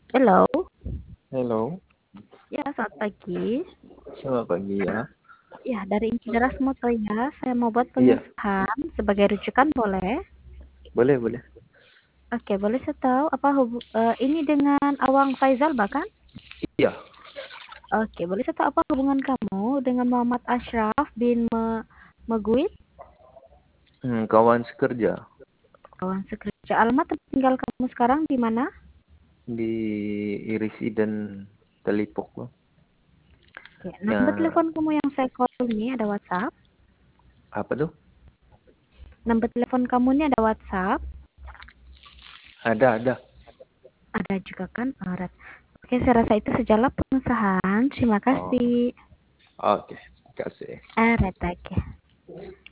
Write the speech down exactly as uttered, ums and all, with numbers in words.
Hello. Hello, Ya, selamat pagi. selamat pagi ya. Ya, dari Inkideras Moto ya. Saya mau buat Iya, pengesahan sebagai rujukan boleh? boleh boleh. Oke, boleh saya tahu apa hubu- eh, ini dengan Awang Faizal bahkan? Iya, Oke, boleh saya tahu apa hubungan kamu dengan Muhammad Ashraf bin Me Meguit? hmm, kawan sekerja Kawan sekerja. Alamat tempat tinggal kamu sekarang di mana? di Irisi dan Telipok Bang. Oke, nomor Ya, telepon kamu yang saya call ini ada WhatsApp. apa tuh? Nomor telepon kamu ini ada WhatsApp. Ada ada. Ada juga kan? Alright. Oke, saya rasa itu sejalan pengesahan. Terima Oh, kasih. oke. Kasih. Alright, oke.